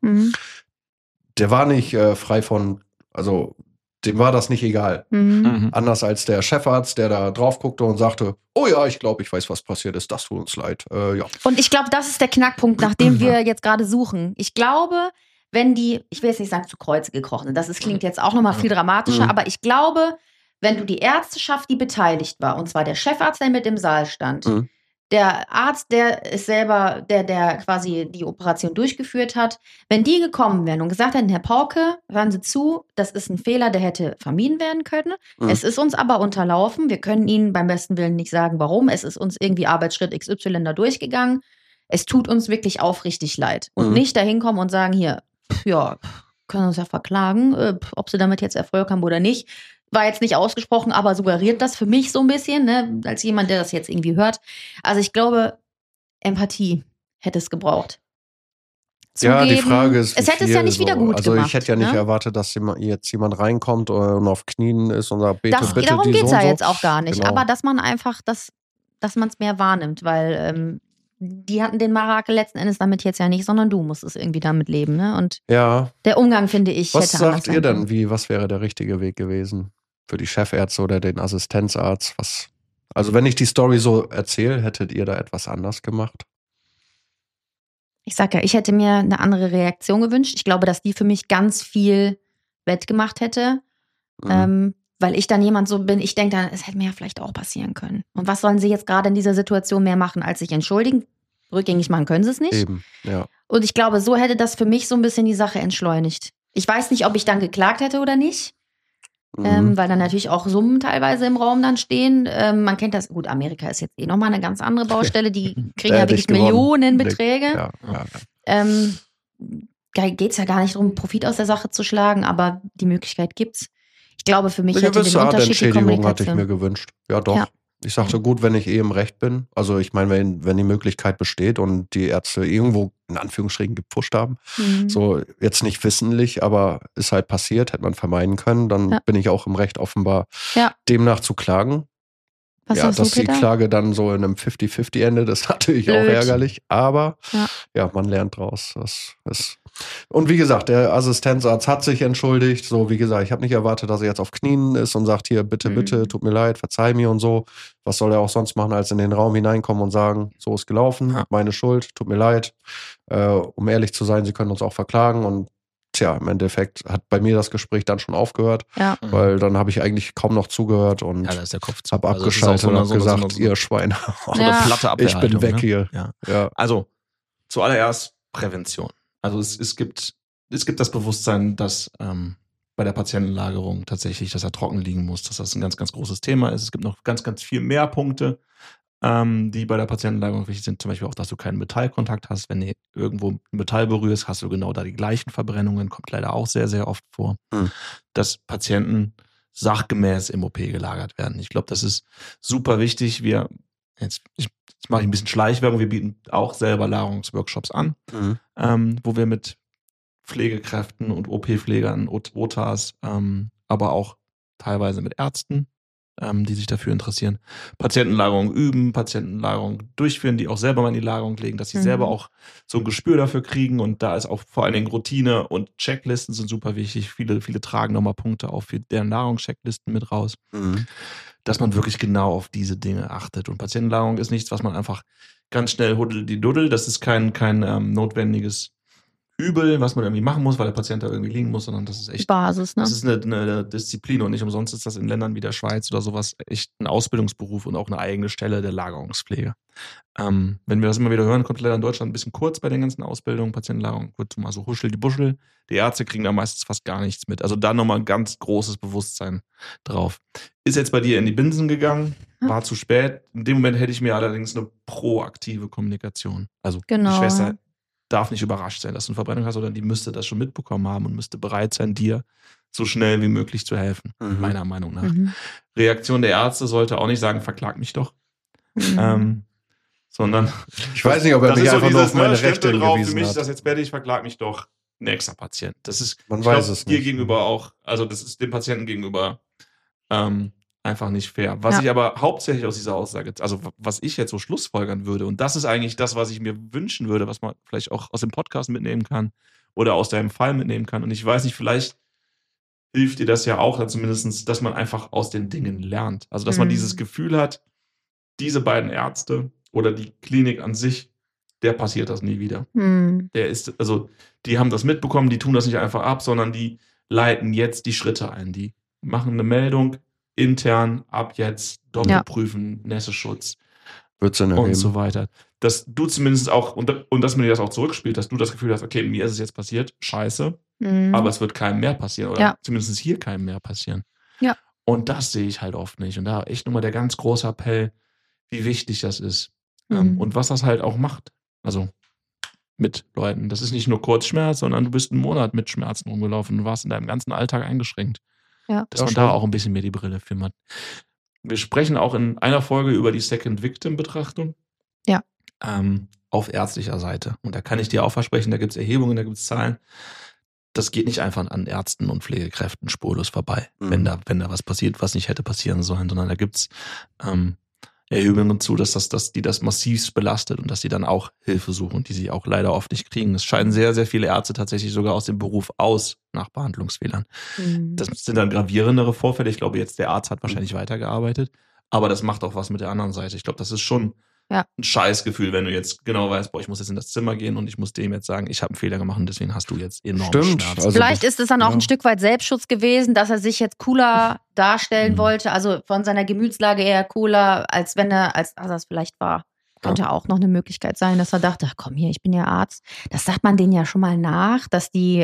der war nicht frei von, also dem war das nicht egal. Anders als der Chefarzt, der da drauf guckte und sagte, oh ja, ich glaube, ich weiß, was passiert ist, das tut uns leid. Ja.
Und ich glaube, das ist der Knackpunkt, nach dem wir jetzt gerade suchen. Ich glaube, wenn ich will jetzt nicht sagen, zu Kreuze gekrochen, klingt jetzt auch nochmal viel dramatischer, aber ich glaube, wenn du die Ärzteschaft, die beteiligt war, und zwar der Chefarzt, der mit im Saal stand, der Arzt, der ist selber, der quasi die Operation durchgeführt hat, wenn die gekommen wären und gesagt hätten, Herr Pauke, hören Sie zu, das ist ein Fehler, der hätte vermieden werden können. Es ist uns aber unterlaufen. Wir können Ihnen beim besten Willen nicht sagen, warum. Es ist uns irgendwie Arbeitsschritt XY da durchgegangen. Es tut uns wirklich aufrichtig leid. Und nicht dahin kommen und sagen, hier, ja, können uns ja verklagen, ob Sie damit jetzt Erfolg haben oder nicht. War jetzt nicht ausgesprochen, aber suggeriert das für mich so ein bisschen, ne, als jemand, der das jetzt irgendwie hört. Also ich glaube, Empathie hätte es gebraucht.
Ja, die Frage ist,
es hätte es ja nicht wieder gut
also
gemacht.
Ich hätte ja nicht erwartet, dass jetzt jemand reinkommt und auf Knien ist und sagt, bitte,
darum geht es ja jetzt auch gar nicht.
Genau.
Aber dass man einfach, dass man es mehr wahrnimmt, weil die hatten den Marakel letzten Endes damit jetzt ja nicht, sondern du musst es irgendwie damit leben. Ne? Und der Umgang, finde ich,
was
hätte anders
sagt ihr denn, was wäre der richtige Weg gewesen? Für die Chefärzte oder den Assistenzarzt? Also wenn ich die Story so erzähle, hättet ihr da etwas anders gemacht?
Ich sag ja, ich hätte mir eine andere Reaktion gewünscht. Ich glaube, dass die für mich ganz viel wettgemacht hätte. Weil ich dann jemand so bin, ich denke dann, es hätte mir ja vielleicht auch passieren können. Und was sollen sie jetzt gerade in dieser Situation mehr machen, als sich entschuldigen? Rückgängig machen können sie es nicht.
Eben, ja.
Und ich glaube, so hätte das für mich so ein bisschen die Sache entschleunigt. Ich weiß nicht, ob ich dann geklagt hätte oder nicht. Weil dann natürlich auch Summen teilweise im Raum dann stehen. Man kennt das, gut, Amerika ist jetzt nochmal eine ganz andere Baustelle, die kriegen ja wirklich Millionenbeträge. Geht es ja gar nicht darum, Profit aus der Sache zu schlagen, aber die Möglichkeit gibt's. Ich glaube, für mich hätte den Unterschied die Kommunikation.
Hatte ich mir gewünscht. Ja, doch. Ja. Ich sagte, gut, wenn ich im Recht bin. Also ich meine, wenn die Möglichkeit besteht und die Ärzte irgendwo in Anführungsstrichen gepusht haben, so jetzt nicht wissentlich, aber ist halt passiert, hätte man vermeiden können, dann bin ich auch im Recht offenbar demnach zu klagen. Dass die Klage dann so in einem 50-50 endet, das ist natürlich auch ärgerlich, aber man lernt draus. Und wie gesagt, der Assistenzarzt hat sich entschuldigt. So, wie gesagt, ich habe nicht erwartet, dass er jetzt auf Knien ist und sagt, hier, bitte, bitte, tut mir leid, verzeih mir und so. Was soll er auch sonst machen, als in den Raum hineinkommen und sagen, so ist gelaufen, meine Schuld, tut mir leid. Um ehrlich zu sein, Sie können uns auch verklagen. Und im Endeffekt hat bei mir das Gespräch dann schon aufgehört, weil dann habe ich eigentlich kaum noch zugehört und habe abgeschaltet und habe gesagt, ihr Schweine,
eine platte
ich bin weg hier.
Ja. Also, zuallererst Prävention. Also es gibt das Bewusstsein, dass bei der Patientenlagerung tatsächlich, dass er trocken liegen muss, dass das ein ganz, ganz großes Thema ist. Es gibt noch ganz, ganz viel mehr Punkte, die bei der Patientenlagerung wichtig sind. Zum Beispiel auch, dass du keinen Metallkontakt hast. Wenn du irgendwo Metall berührst, hast du genau da die gleichen Verbrennungen. Kommt leider auch sehr, sehr oft vor. Dass Patienten sachgemäß im OP gelagert werden. Ich glaube, das ist super wichtig. Jetzt mache ich ein bisschen Schleichwerbung. Wir bieten auch selber Lagerungsworkshops an, wo wir mit Pflegekräften und OP-Pflegern, OTAs, aber auch teilweise mit Ärzten, die sich dafür interessieren, Patientenlagerung üben, Patientenlagerung durchführen, die auch selber mal in die Lagerung legen, dass sie selber auch so ein Gespür dafür kriegen. Und da ist auch vor allen Dingen Routine und Checklisten sind super wichtig. Viele tragen nochmal Punkte auf für deren Lagerungschecklisten mit raus. Dass man wirklich genau auf diese Dinge achtet. Und Patientenlagerung ist nichts, was man einfach ganz schnell huddel-die-duddel. Das ist kein notwendiges Übel, was man irgendwie machen muss, weil der Patient da irgendwie liegen muss, sondern das ist echt
Basis, ne?
Das ist eine Disziplin und nicht umsonst ist das in Ländern wie der Schweiz oder sowas echt ein Ausbildungsberuf und auch eine eigene Stelle der Lagerungspflege. Wenn wir das immer wieder hören, kommt leider in Deutschland ein bisschen kurz bei den ganzen Ausbildungen, Patientenlagerung wird mal so huschel die Buschel. Die Ärzte kriegen da meistens fast gar nichts mit. Also da nochmal ein ganz großes Bewusstsein drauf. Ist jetzt bei dir in die Binsen gegangen, war zu spät. In dem Moment hätte ich mir allerdings eine proaktive Kommunikation. Also die Schwester darf nicht überrascht sein, dass du eine Verbrennung hast, sondern die müsste das schon mitbekommen haben und müsste bereit sein, dir so schnell wie möglich zu helfen, meiner Meinung nach. Reaktion der Ärzte sollte auch nicht sagen, verklag mich doch, sondern
ich weiß nicht, ob er mich einfach nur auf meine Rechte hingewiesen
hat. Für mich
hat.
ist das jetzt fertig, verklag mich doch. nächster Patient. Das ist,
Man
ich
weiß
glaub,
es
dir
nicht.
gegenüber auch, also das ist dem Patienten gegenüber einfach nicht fair. Was
Ja.
ich aber hauptsächlich aus dieser Aussage, also was ich jetzt so schlussfolgern würde, und das ist eigentlich das, was ich mir wünschen würde, was man vielleicht auch aus dem Podcast mitnehmen kann oder aus deinem Fall mitnehmen kann. Und ich weiß nicht, vielleicht hilft dir das ja auch, zumindest, dass man einfach aus den Dingen lernt. Also, dass man dieses Gefühl hat, diese beiden Ärzte oder die Klinik an sich, der passiert das nie wieder. Der ist, also, die haben das mitbekommen, die tun das nicht einfach ab, sondern die leiten jetzt die Schritte ein. Die machen eine Meldung intern, ab jetzt doppelprüfen, Nässeschutz
Wird Sinn
und
ergeben.
so weiter. Dass du zumindest auch, und dass man dir das auch zurückspielt, dass du das Gefühl hast, okay, mir ist es jetzt passiert, scheiße, aber es wird keinem mehr passieren oder zumindest hier keinem mehr passieren.
Ja.
Und das sehe ich halt oft nicht. Und da echt nochmal der ganz große Appell, wie wichtig das ist und was das halt auch macht. Also mit Leuten. Das ist nicht nur Kurzschmerz, sondern du bist einen Monat mit Schmerzen rumgelaufen und warst in deinem ganzen Alltag eingeschränkt.
Ja.
Dass man da auch ein bisschen mehr die Brille für hat. Wir sprechen auch in einer Folge über die Second Victim Betrachtung.
Ja.
Auf ärztlicher Seite. Und da kann ich dir auch versprechen, da gibt es Erhebungen, da gibt es Zahlen. Das geht nicht einfach an Ärzten und Pflegekräften spurlos vorbei, wenn da was passiert, was nicht hätte passieren sollen, sondern da gibt es Erhebungen zu, dass die das massivst belastet und dass sie dann auch Hilfe suchen, die sie auch leider oft nicht kriegen. Es scheiden sehr, sehr viele Ärzte tatsächlich sogar aus dem Beruf aus nach Behandlungsfehlern. Das sind dann gravierendere Vorfälle. Ich glaube, jetzt der Arzt hat wahrscheinlich weitergearbeitet, aber das macht auch was mit der anderen Seite. Ich glaube, das ist schon ein Scheißgefühl, wenn du jetzt genau weißt, ich muss jetzt in das Zimmer gehen und ich muss dem jetzt sagen, ich habe einen Fehler gemacht und deswegen hast du jetzt enorm Schmerzen.
Also
vielleicht ist es dann auch ein Stück weit Selbstschutz gewesen, dass er sich jetzt cooler darstellen wollte, also von seiner Gemütslage eher cooler, als er es vielleicht war. Könnte auch noch eine Möglichkeit sein, dass er dachte, ach komm hier, ich bin ja Arzt. Das sagt man denen ja schon mal nach, dass die,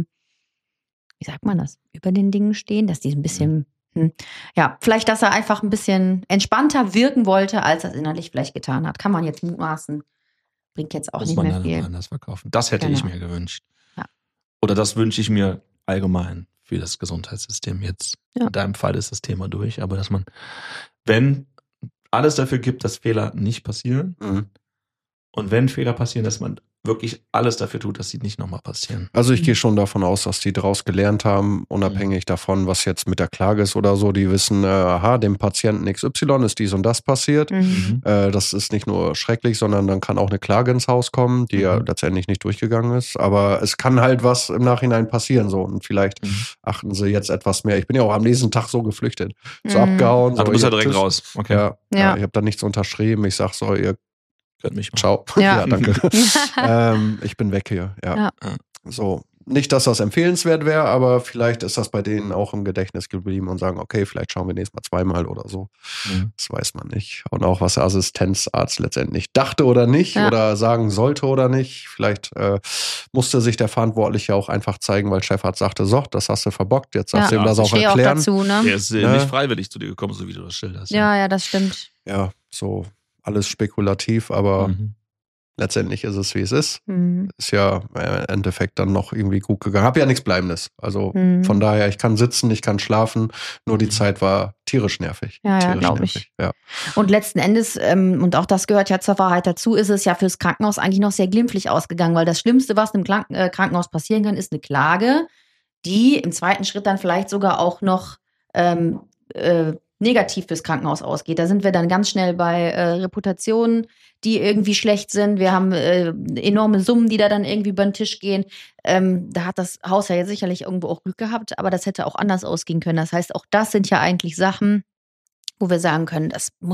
wie sagt man das, über den Dingen stehen, dass die ein bisschen, vielleicht, dass er einfach ein bisschen entspannter wirken wollte, als er es innerlich vielleicht getan hat. Kann man jetzt mutmaßen. Bringt jetzt auch nicht mehr viel.
Muss man anders verkaufen. Das hätte ich mir gewünscht.
Ja.
Oder das wünsche ich mir allgemein für das Gesundheitssystem jetzt. Ja. In deinem Fall ist das Thema durch, aber dass man, wenn alles dafür gibt, dass Fehler nicht passieren und wenn Fehler passieren, dass man wirklich alles dafür tut, dass sie nicht nochmal passieren.
Also ich gehe schon davon aus, dass die daraus gelernt haben, unabhängig davon, was jetzt mit der Klage ist oder so. Die wissen, dem Patienten XY ist dies und das passiert. Das ist nicht nur schrecklich, sondern dann kann auch eine Klage ins Haus kommen, die ja letztendlich nicht durchgegangen ist. Aber es kann halt was im Nachhinein passieren. So. Und vielleicht achten sie jetzt etwas mehr. Ich bin ja auch am nächsten Tag so geflüchtet. So abgehauen. So,
du bist ja direkt raus. Okay.
Ja, ich habe da nichts unterschrieben. Ich sag so, ihr
mich mal.
Ciao. Ja, danke. Ich bin weg hier. Ja. So. Nicht, dass das empfehlenswert wäre, aber vielleicht ist das bei denen auch im Gedächtnis geblieben und sagen, okay, vielleicht schauen wir nächstes Mal zweimal oder so. Das weiß man nicht. Und auch, was der Assistenzarzt letztendlich dachte oder nicht oder sagen sollte oder nicht. Vielleicht musste sich der Verantwortliche auch einfach zeigen, weil Chefarzt sagte, so, das hast du verbockt, jetzt darfst du ihm das auch erklären.
Auch dazu, ne?
Der ist nicht freiwillig zu dir gekommen, so wie du das schilderst.
Ja, das stimmt.
Ja, so alles spekulativ, aber letztendlich ist es, wie es ist. Ist ja im Endeffekt dann noch irgendwie gut gegangen. Hab ja nichts Bleibendes. Also von daher, ich kann sitzen, ich kann schlafen, nur die Zeit war tierisch nervig.
Ja, glaube ich. Ja. Und letzten Endes, und auch das gehört ja zur Wahrheit dazu, ist es ja fürs Krankenhaus eigentlich noch sehr glimpflich ausgegangen, weil das Schlimmste, was im Krankenhaus passieren kann, ist eine Klage, die im zweiten Schritt dann vielleicht sogar auch noch negativ fürs Krankenhaus ausgeht. Da sind wir dann ganz schnell bei Reputationen, die irgendwie schlecht sind. Wir haben enorme Summen, die da dann irgendwie über den Tisch gehen. Da hat das Haus ja jetzt sicherlich irgendwo auch Glück gehabt, aber das hätte auch anders ausgehen können. Das heißt, auch das sind ja eigentlich Sachen, wo wir sagen können,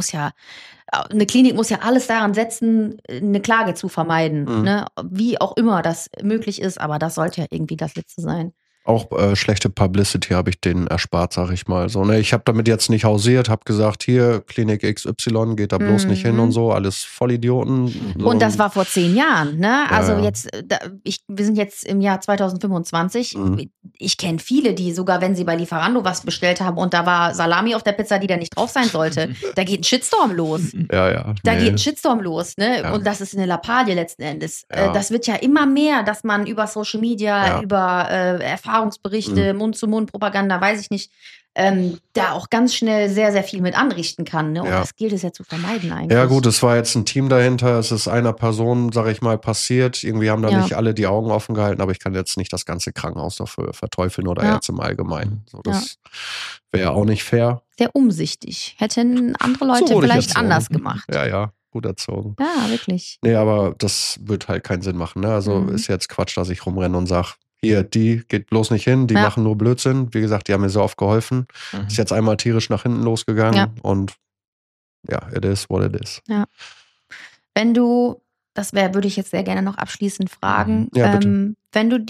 eine Klinik muss ja alles daran setzen, eine Klage zu vermeiden. Ne? Wie auch immer das möglich ist, aber das sollte ja irgendwie das Letzte sein.
Auch schlechte Publicity habe ich denen erspart, sag ich mal. So, ne? Ich habe damit jetzt nicht hausiert, habe gesagt, hier, Klinik XY, geht da bloß nicht hin und so, alles Vollidioten. So.
Und das war vor 10 Jahren, ne? Also jetzt, wir sind jetzt im Jahr 2025. Ich kenne viele, die sogar, wenn sie bei Lieferando was bestellt haben und da war Salami auf der Pizza, die da nicht drauf sein sollte, da geht ein Shitstorm los. Da geht ein Shitstorm los, ne? Ja. Und das ist eine Lappalie letzten Endes. Das wird ja immer mehr, dass man über Social Media, über Erfahrungen Erfahrungsberichte, Mund-zu-Mund-Propaganda, weiß ich nicht, da auch ganz schnell sehr, sehr viel mit anrichten kann. Ne? Und das gilt es ja zu vermeiden eigentlich.
Ja gut, es war jetzt ein Team dahinter. Es ist einer Person, sag ich mal, passiert. Irgendwie haben da nicht alle die Augen offen gehalten, aber ich kann jetzt nicht das ganze Krankenhaus dafür verteufeln oder Ärzte im Allgemeinen. So, das wäre auch nicht fair.
Sehr umsichtig. Hätten andere Leute vielleicht anders gemacht.
Ja, gut erzogen.
Ja, wirklich.
Nee, aber das wird halt keinen Sinn machen. Ne? Also ist jetzt Quatsch, dass ich rumrenne und sage, hier, die geht bloß nicht hin, die machen nur Blödsinn. Wie gesagt, die haben mir so oft geholfen. Ist jetzt einmal tierisch nach hinten losgegangen und it is what it is.
Ja. Wenn du, würde ich jetzt sehr gerne noch abschließend fragen, wenn du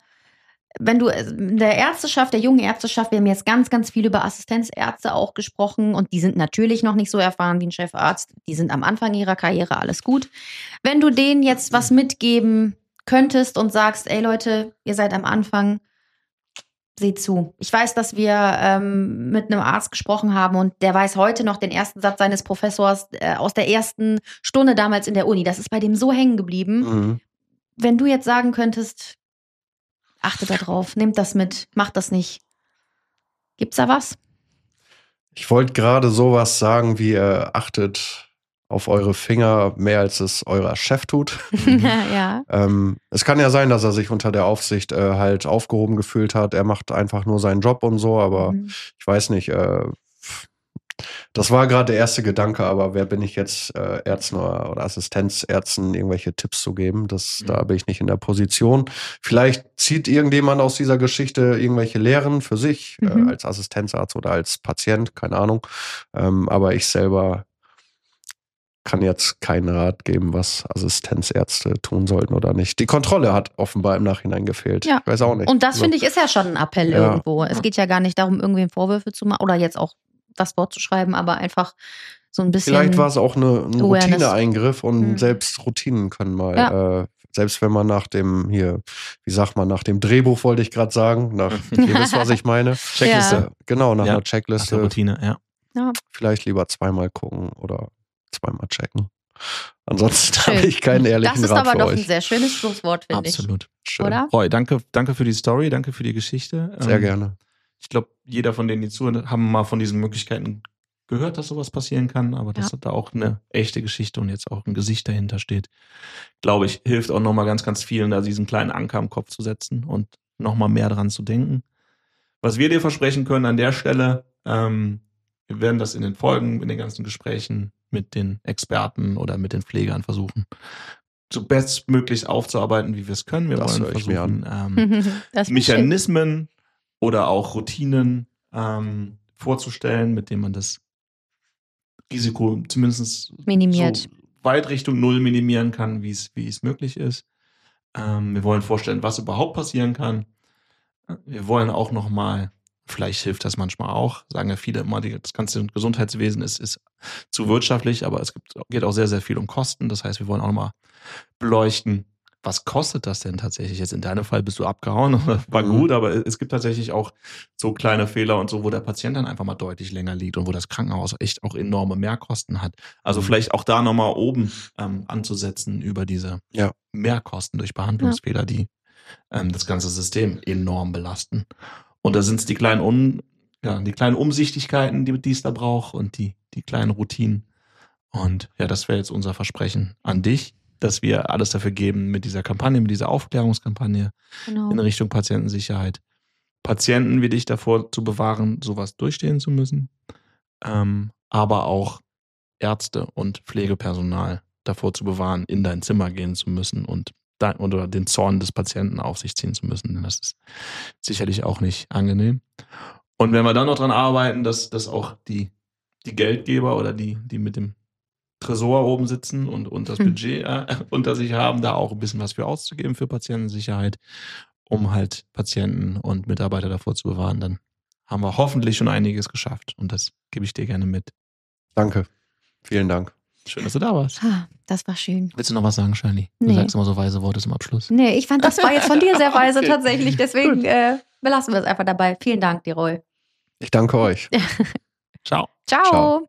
in der Ärzteschaft, der jungen Ärzteschaft, wir haben jetzt ganz, ganz viel über Assistenzärzte auch gesprochen und die sind natürlich noch nicht so erfahren wie ein Chefarzt. Die sind am Anfang ihrer Karriere, alles gut. Wenn du denen jetzt was mitgeben könntest und sagst, ey Leute, ihr seid am Anfang, seht zu. Ich weiß, dass wir mit einem Arzt gesprochen haben und der weiß heute noch den ersten Satz seines Professors aus der ersten Stunde damals in der Uni. Das ist bei dem so hängen geblieben. Wenn du jetzt sagen könntest, achte da drauf, nehmt das mit, macht das nicht. Gibt's da was?
Ich wollte gerade sowas sagen wie, achtet auf eure Finger mehr, als es euer Chef tut.
Ja.
Es kann ja sein, dass er sich unter der Aufsicht halt aufgehoben gefühlt hat. Er macht einfach nur seinen Job und so, aber ich weiß nicht, das war gerade der erste Gedanke, aber wer bin ich jetzt, Ärzten oder Assistenzärzten irgendwelche Tipps zu geben? Da bin ich nicht in der Position. Vielleicht zieht irgendjemand aus dieser Geschichte irgendwelche Lehren für sich, als Assistenzarzt oder als Patient, keine Ahnung. Aber ich selber kann jetzt keinen Rat geben, was Assistenzärzte tun sollten oder nicht. Die Kontrolle hat offenbar im Nachhinein gefehlt. Ja. Ich weiß auch nicht.
Und das, finde ich, ist ja schon ein Appell irgendwo. Es geht ja gar nicht darum, irgendwem Vorwürfe zu machen oder jetzt auch das Wort zu schreiben, aber einfach so ein bisschen.
Vielleicht war es auch ein Routineeingriff und selbst Routinen können mal, selbst wenn man nach dem nach dem Drehbuch wollte ich gerade sagen, ihr wisst, was ich meine.
Checkliste.
Genau, nach einer Checkliste.
Nach der Routine,
ja.
Vielleicht lieber zweimal gucken oder zweimal checken. Ansonsten habe ich keinen ehrlichen Rat für euch.
Das ist aber doch ein sehr schönes Schlusswort, finde ich.
Absolut.
Schön.
Oder?
Roy, danke für die Story, danke für die Geschichte.
Sehr gerne.
Ich glaube, jeder von denen, die zuhören, haben mal von diesen Möglichkeiten gehört, dass sowas passieren kann, aber dass da auch eine echte Geschichte und jetzt auch ein Gesicht dahinter steht, glaube ich, hilft auch nochmal ganz, ganz vielen, da diesen kleinen Anker im Kopf zu setzen und nochmal mehr dran zu denken. Was wir dir versprechen können an der Stelle, wir werden das in den Folgen, in den ganzen Gesprächen mit den Experten oder mit den Pflegern versuchen, so bestmöglich aufzuarbeiten, wie wir es können. Wir wollen versuchen, Mechanismen oder auch Routinen vorzustellen, mit denen man das Risiko zumindest
minimiert,
so weit Richtung Null minimieren kann, wie es möglich ist. Wir wollen vorstellen, was überhaupt passieren kann. Wir wollen auch nochmal, vielleicht hilft das manchmal auch, sagen ja viele immer, das ganze Gesundheitswesen ist zu wirtschaftlich, aber es geht auch sehr, sehr viel um Kosten. Das heißt, wir wollen auch nochmal beleuchten, was kostet das denn tatsächlich? Jetzt in deinem Fall bist du abgehauen, war gut, aber es gibt tatsächlich auch so kleine Fehler und so, wo der Patient dann einfach mal deutlich länger liegt und wo das Krankenhaus echt auch enorme Mehrkosten hat. Also vielleicht auch da nochmal oben anzusetzen über diese Mehrkosten durch Behandlungsfehler, die das ganze System enorm belasten. Und da sind es die kleinen Umsichtigkeiten, die es da braucht und die kleinen Routinen. Und ja, das wäre jetzt unser Versprechen an dich, dass wir alles dafür geben mit dieser Kampagne, mit dieser Aufklärungskampagne in Richtung Patientensicherheit. Patienten wie dich davor zu bewahren, sowas durchstehen zu müssen, aber auch Ärzte und Pflegepersonal davor zu bewahren, in dein Zimmer gehen zu müssen und oder den Zorn des Patienten auf sich ziehen zu müssen. Denn das ist sicherlich auch nicht angenehm. Und wenn wir dann noch dran arbeiten, dass auch die Geldgeber oder die mit dem Tresor oben sitzen und das Budget unter sich haben, da auch ein bisschen was für auszugeben für Patientensicherheit, um halt Patienten und Mitarbeiter davor zu bewahren, dann haben wir hoffentlich schon einiges geschafft. Und das gebe ich dir gerne mit.
Danke. Vielen Dank.
Schön, dass du da warst.
Das war schön.
Willst du noch was sagen, Shirley? Du sagst immer so weise Worte zum Abschluss.
Nee, ich fand, das war jetzt von dir sehr weise tatsächlich. Deswegen belassen wir es einfach dabei. Vielen Dank dir, Roy.
Ich danke euch.
Ciao.
Ciao.